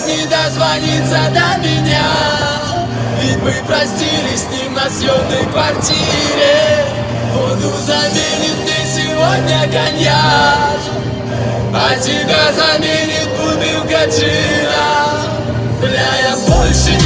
не дозвониться до меня. Ведь мы простились с ним на съемной квартире. Воду заменит мне сегодня коньяк, а тебя заменит бутылка джина. Бля, я больше не